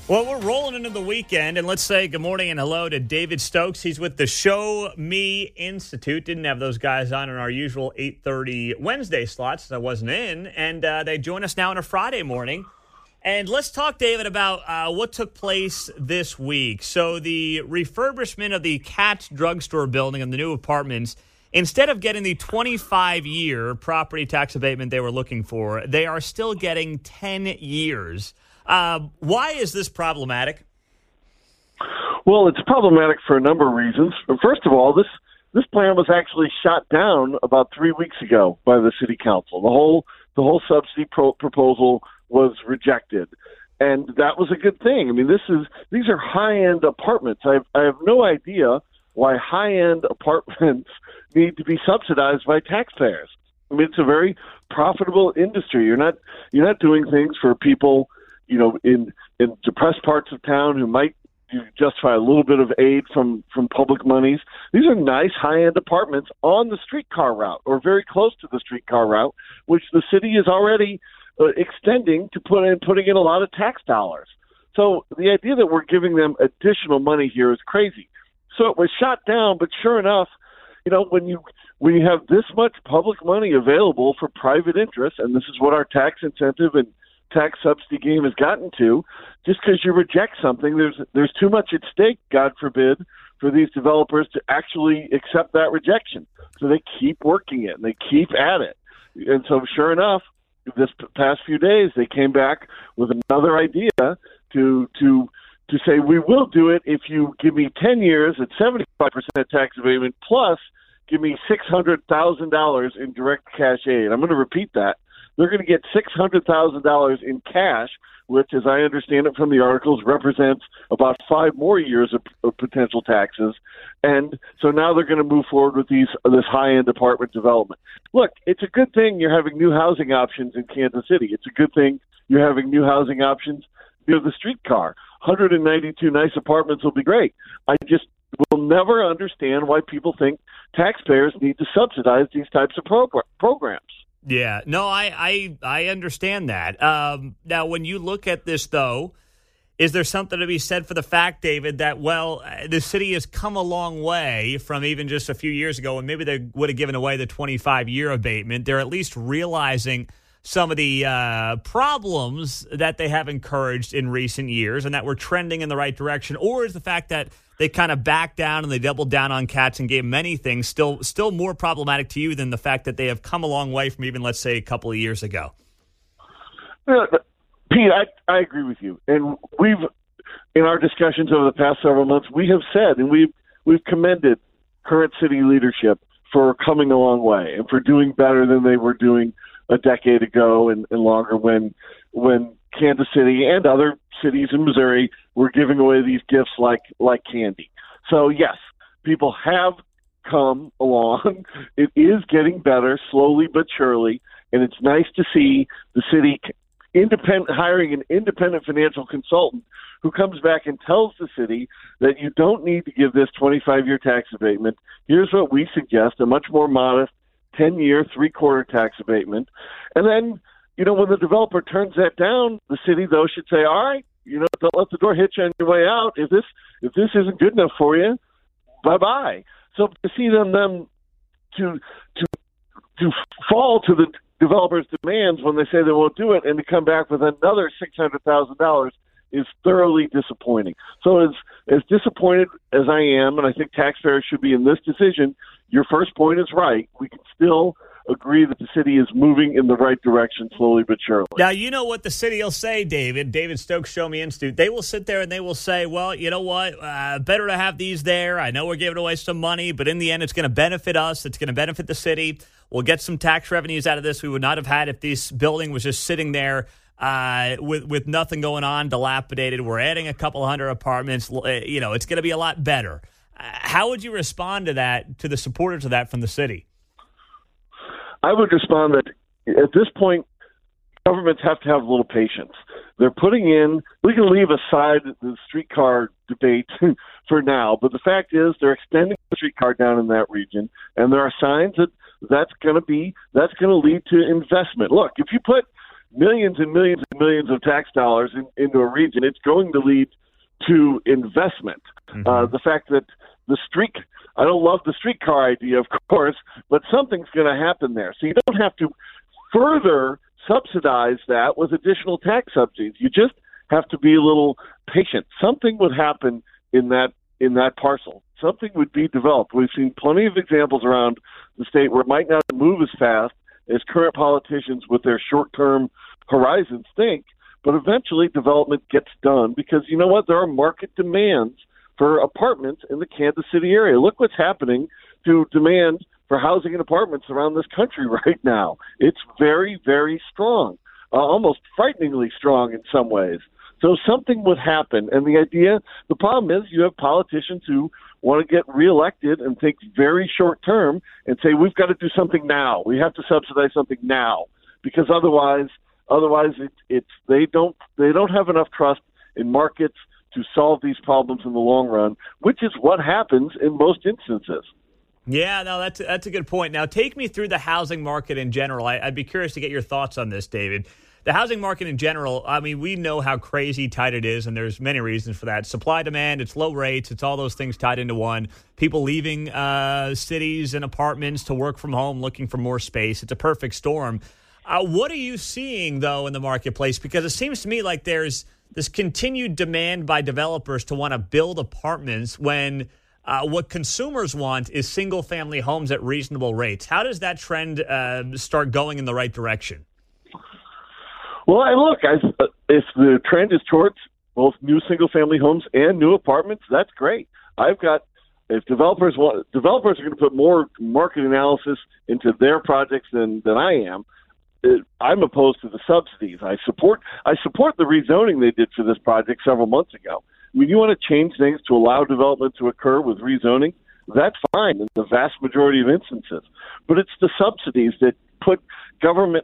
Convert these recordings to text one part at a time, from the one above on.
Well, we're rolling into the weekend, and let's say good morning and hello to David Stokes. He's with the Show Me Institute. Didn't have those guys on in our usual 8:30 Wednesday slots, as I wasn't in, and they join us now on a Friday morning. And let's talk, David, about what took place this week. So the refurbishment of the Katz Drugstore building and the new apartments, instead of getting the 25-year property tax abatement they were looking for, they are still getting 10 years. Why is this problematic? Well, it's problematic for a number of reasons. First of all, this plan was actually shot down about 3 weeks ago by the city council. The whole subsidy proposal was rejected, and that was a good thing. I mean, these are high-end apartments. I have no idea why high-end apartments need to be subsidized by taxpayers. I mean, it's a very profitable industry. You're not doing things for people, in depressed parts of town who might justify a little bit of aid from public monies. These are nice high-end apartments on the streetcar route or very close to the streetcar route, which the city is already extending to putting in a lot of tax dollars. So the idea that we're giving them additional money here is crazy. So it was shot down, but sure enough, when you have this much public money available for private interests, and this is what our tax incentive and tax subsidy game has gotten to, just because you reject something, there's too much at stake, God forbid, for these developers to actually accept that rejection. So they keep working it, and they keep at it. And so sure enough, this past few days, they came back with another idea to say, we will do it if you give me 10 years at 75% tax abatement, plus give me $600,000 in direct cash aid. I'm going to repeat that. They're going to get $600,000 in cash, which, as I understand it from the articles, represents about 5 more years of potential taxes. And so now they're going to move forward with this high-end apartment development. Look, it's a good thing you're having new housing options in Kansas City. It's a good thing you're having new housing options near the streetcar. 192 nice apartments will be great. I just will never understand why people think taxpayers need to subsidize these types of programs. Yeah, no, I understand that. Now, when you look at this, though, is there something to be said for the fact, David, that, the city has come a long way from even just a few years ago, and maybe they would have given away the 25-year abatement. They're at least realizing some of the problems that they have encouraged in recent years and that we're trending in the right direction? Or is the fact that they kind of backed down and they doubled down on Katz and gave many things still more problematic to you than the fact that they have come a long way from even, let's say, a couple of years ago? Pete, I agree with you. And in our discussions over the past several months, we have said, and we've commended current city leadership for coming a long way and for doing better than they were doing a decade ago and longer when Kansas City and other cities in Missouri were giving away these gifts like candy. So yes, people have come along. It is getting better slowly but surely, and it's nice to see the city hiring an independent financial consultant who comes back and tells the city that you don't need to give this 25-year tax abatement. Here's what we suggest, a much more modest 10-year, 3/4 tax abatement. And then, when the developer turns that down, the city, though, should say, all right, don't let the door hit you on your way out. If this isn't good enough for you, bye-bye. So to see them to fall to the developers' demands when they say they won't do it and to come back with another $600,000 is thoroughly disappointing. So as disappointed as I am, and I think taxpayers should be in this decision, your first point is right. We can still agree that the city is moving in the right direction slowly but surely. Now, you know what the city will say, David Stokes, Show Me Institute. They will sit there and they will say, well, you know what, better to have these there. I know we're giving away some money, but in the end, it's going to benefit us. It's going to benefit the city. We'll get some tax revenues out of this we would not have had if this building was just sitting there with nothing going on, dilapidated. We're adding a couple hundred apartments. It's going to be a lot better. How would you respond to that, to the supporters of that from the city? I would respond that at this point, governments have to have a little patience. They're putting in, we can leave aside the streetcar debate for now, but the fact is they're extending the streetcar down in that region, and there are signs that that's going to lead to investment. Look, if you put millions and millions and millions of tax dollars into a region, it's going to lead to investment. The fact that I don't love the streetcar idea, of course, but something's going to happen there. So you don't have to further subsidize that with additional tax subsidies. You just have to be a little patient. Something would happen in that parcel. Something would be developed. We've seen plenty of examples around the state where it might not move as fast as current politicians with their short-term horizons think, but eventually development gets done because, you know what, there are market demands for apartments in the Kansas City area. Look what's happening to demand for housing and apartments around this country right now. It's very, very strong, almost frighteningly strong in some ways. So something would happen. And the problem is you have politicians who want to get reelected and think very short term and say, we've got to do something now. We have to subsidize something now because otherwise they don't have enough trust in markets to solve these problems in the long run, which is what happens in most instances. Yeah, no, that's a good point. Now, take me through the housing market in general. I'd be curious to get your thoughts on this, David. The housing market in general, I mean, we know how crazy tight it is, and there's many reasons for that. Supply, demand, it's low rates, it's all those things tied into one. People leaving cities and apartments to work from home, looking for more space. It's a perfect storm. What are you seeing, though, in the marketplace? Because it seems to me like there's this continued demand by developers to want to build apartments when what consumers want is single-family homes at reasonable rates. How does that trend start going in the right direction? Well, if the trend is towards both new single-family homes and new apartments, that's great. If developers are going to put more market analysis into their projects than I am, I'm opposed to the subsidies. I support the rezoning they did for this project several months ago. When you want to change things to allow development to occur with rezoning, that's fine in the vast majority of instances. But it's the subsidies that put government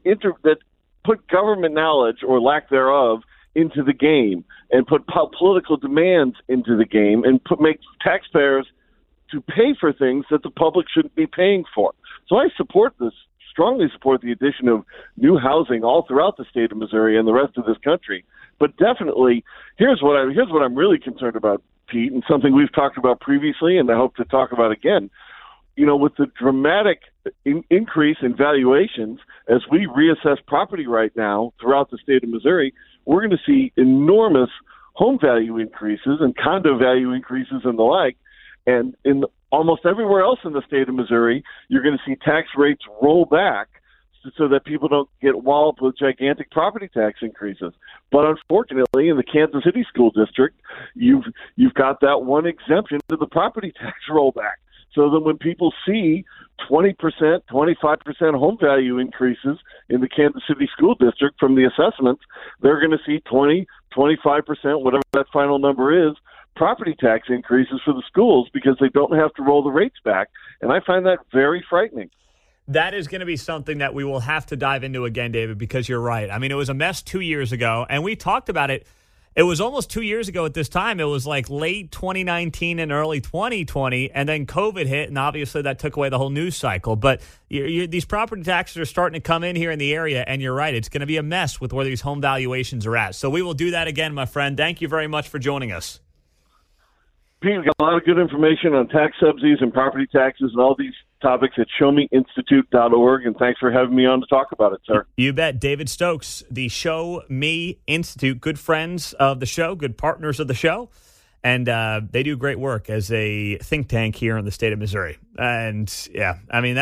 knowledge or lack thereof into the game and put political demands into the game and make taxpayers to pay for things that the public shouldn't be paying for. So I strongly support the addition of new housing all throughout the state of Missouri and the rest of this country. But definitely, here's what I'm really concerned about, Pete, and something we've talked about previously and I hope to talk about again. You know, with the dramatic increase in valuations, as we reassess property right now throughout the state of Missouri, we're going to see enormous home value increases and condo value increases and the like. And in almost everywhere else in the state of Missouri, you're going to see tax rates roll back so that people don't get walloped with gigantic property tax increases. But unfortunately, in the Kansas City School District, you've got that one exemption to the property tax rollback. So that when people see 20%, 25% home value increases in the Kansas City School District from the assessments, they're going to see 20, 25%, whatever that final number is, property tax increases for the schools because they don't have to roll the rates back. And I find that very frightening. That is going to be something that we will have to dive into again, David, because you're right. I mean, it was a mess 2 years ago, and we talked about it. It was almost 2 years ago at this time. It was like late 2019 and early 2020, and then COVID hit, and obviously that took away the whole news cycle. But these property taxes are starting to come in here in the area, and you're right. It's going to be a mess with where these home valuations are at. So we will do that again, my friend. Thank you very much for joining us. Pete, we got a lot of good information on tax subsidies and property taxes and all these topics at showmeinstitute.org, and thanks for having me on to talk about it, sir. You bet. David Stokes, the Show Me Institute, good friends of the show, good partners of the show, and they do great work as a think tank here in the state of Missouri. And, yeah, I mean,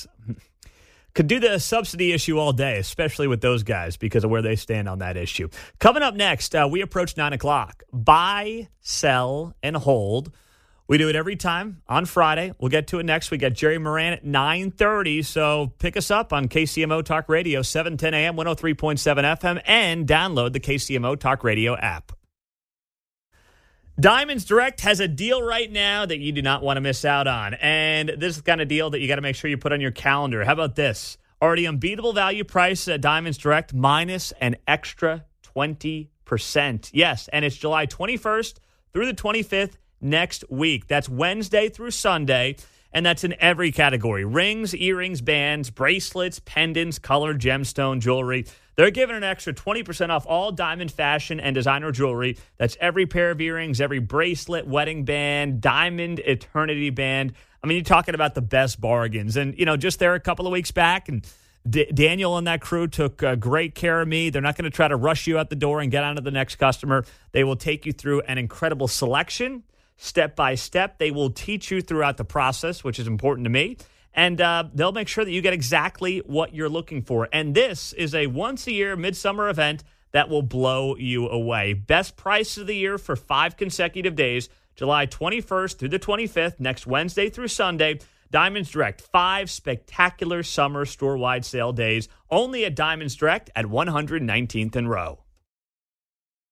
could do the subsidy issue all day, especially with those guys because of where they stand on that issue. Coming up next, we approach 9 o'clock. Buy, sell, and hold. We do it every time on Friday. We'll get to it next. We got Jerry Moran at 9:30, so pick us up on KCMO Talk Radio, 710 AM, 103.7 FM, and download the KCMO Talk Radio app. Diamonds Direct has a deal right now that you do not want to miss out on. And this is the kind of deal that you got to make sure you put on your calendar. How about this? Already unbeatable value price at Diamonds Direct minus an extra 20%. Yes, and it's July 21st through the 25th next week. That's Wednesday through Sunday. and that's in every category. Rings, earrings, bands, bracelets, pendants, colored gemstone jewelry. They're giving an extra 20% off all diamond fashion and designer jewelry. That's every pair of earrings, every bracelet, wedding band, diamond eternity band. I mean, you're talking about the best bargains. And, just there a couple of weeks back, and Daniel and that crew took great care of me. They're not going to try to rush you out the door and get on to the next customer. They will take you through an incredible selection, step by step. They will teach you throughout the process, which is important to me. And they'll make sure that you get exactly what you're looking for. And this is a once-a-year midsummer event that will blow you away. Best price of the year for 5 consecutive days, July 21st through the 25th, next Wednesday through Sunday. Diamonds Direct, 5 spectacular summer store-wide sale days, only at Diamonds Direct at 119th and Row.